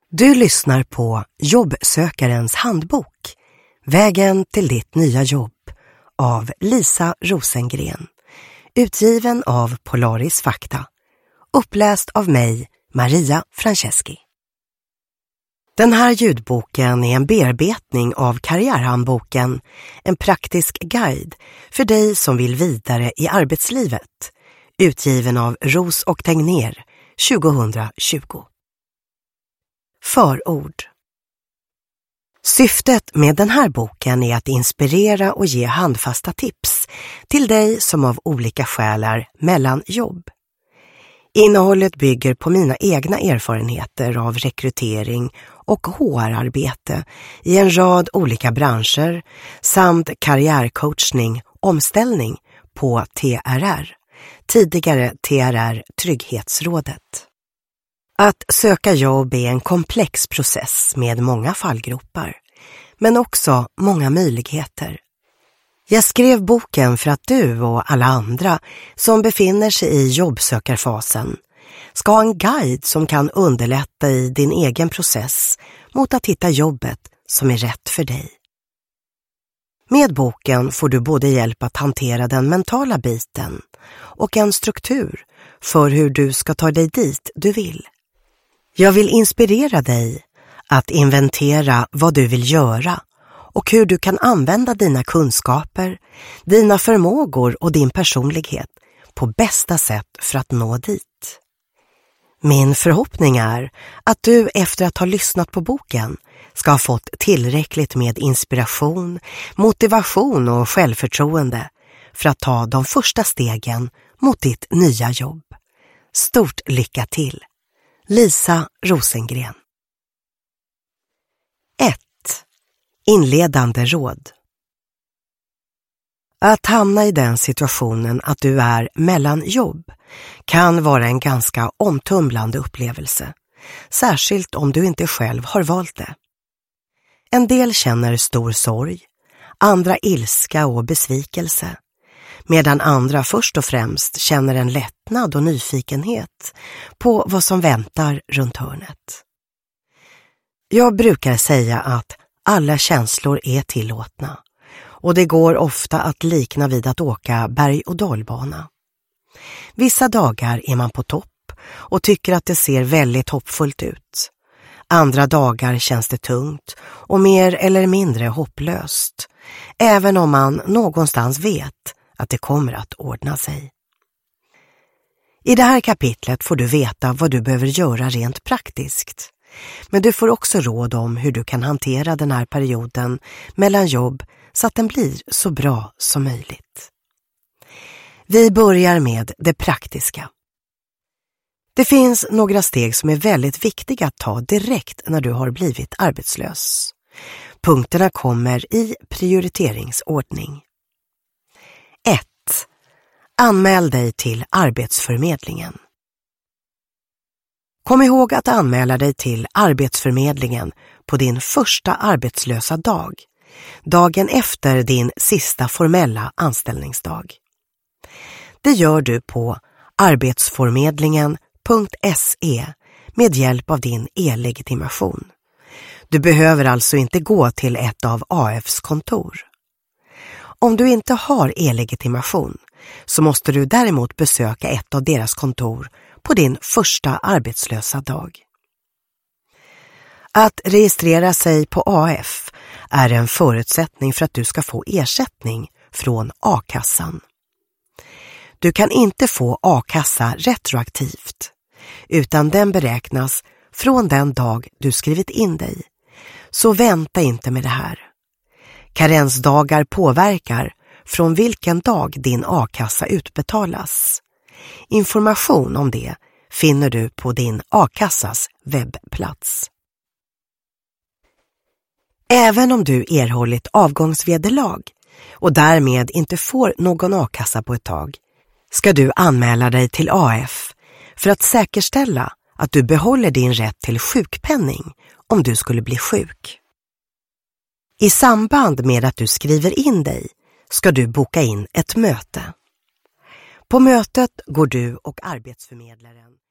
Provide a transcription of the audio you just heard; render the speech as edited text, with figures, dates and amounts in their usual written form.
Du lyssnar på Jobbsökarens handbok, Vägen till ditt nya jobb, av Lisa Rosengren. Utgiven av Polaris Fakta. Uppläst av mig, Maria Franceschi. Den här ljudboken är en bearbetning av Karriärhandboken, en praktisk guide för dig som vill vidare i arbetslivet. Utgiven av Ros och Tegnér 2020. Förord. Syftet med den här boken är att inspirera och ge handfasta tips till dig som av olika skäl är mellan jobb. Innehållet bygger på mina egna erfarenheter av rekrytering och HR-arbete i en rad olika branscher samt karriärcoachning, omställning på TRR, tidigare TRR Trygghetsrådet. Att söka jobb är en komplex process med många fallgropar, men också många möjligheter. Jag skrev boken för att du och alla andra som befinner sig i jobbsökarfasen ska ha en guide som kan underlätta i din egen process mot att hitta jobbet som är rätt för dig. Med boken får du både hjälp att hantera den mentala biten och en struktur för hur du ska ta dig dit du vill. Jag vill inspirera dig att inventera vad du vill göra och hur du kan använda dina kunskaper, dina förmågor och din personlighet på bästa sätt för att nå dit. Min förhoppning är att du efter att ha lyssnat på boken ska ha fått tillräckligt med inspiration, motivation och självförtroende för att ta de första stegen mot ditt nya jobb. Stort lycka till! Lisa Rosengren. 1. Inledande råd. Att hamna i den situationen att du är mellan jobb kan vara en ganska omtumlande upplevelse, särskilt om du inte själv har valt det. En del känner stor sorg, andra ilska och besvikelse, medan andra först och främst känner en lättnad och nyfikenhet på vad som väntar runt hörnet. Jag brukar säga att alla känslor är tillåtna och det går ofta att likna vid att åka berg- och dalbana. Vissa dagar är man på topp och tycker att det ser väldigt hoppfullt ut. Andra dagar känns det tungt och mer eller mindre hopplöst, även om man någonstans vet att det kommer att ordna sig. I det här kapitlet får du veta vad du behöver göra rent praktiskt. Men du får också råd om hur du kan hantera den här perioden mellan jobb så att den blir så bra som möjligt. Vi börjar med det praktiska. Det finns några steg som är väldigt viktiga att ta direkt när du har blivit arbetslös. Punkterna kommer i prioriteringsordning. 1. Anmäl dig till Arbetsförmedlingen. Kom ihåg att anmäla dig till Arbetsförmedlingen på din första arbetslösa dag, dagen efter din sista formella anställningsdag. Det gör du på arbetsförmedlingen.se med hjälp av din e-legitimation. Du behöver alltså inte gå till ett av AFs kontor. Om du inte har e-legitimation så måste du däremot besöka ett av deras kontor på din första arbetslösa dag. Att registrera sig på AF är en förutsättning för att du ska få ersättning från A-kassan. Du kan inte få A-kassa retroaktivt, utan den beräknas från den dag du skrivit in dig. Så vänta inte med det här. Karensdagar påverkar från vilken dag din A-kassa utbetalas. Information om det finner du på din A-kassas webbplats. Även om du erhållit avgångsvederlag och därmed inte får någon A-kassa på ett tag, ska du anmäla dig till AF för att säkerställa att du behåller din rätt till sjukpenning om du skulle bli sjuk. I samband med att du skriver in dig ska du boka in ett möte. På mötet går du och arbetsförmedlaren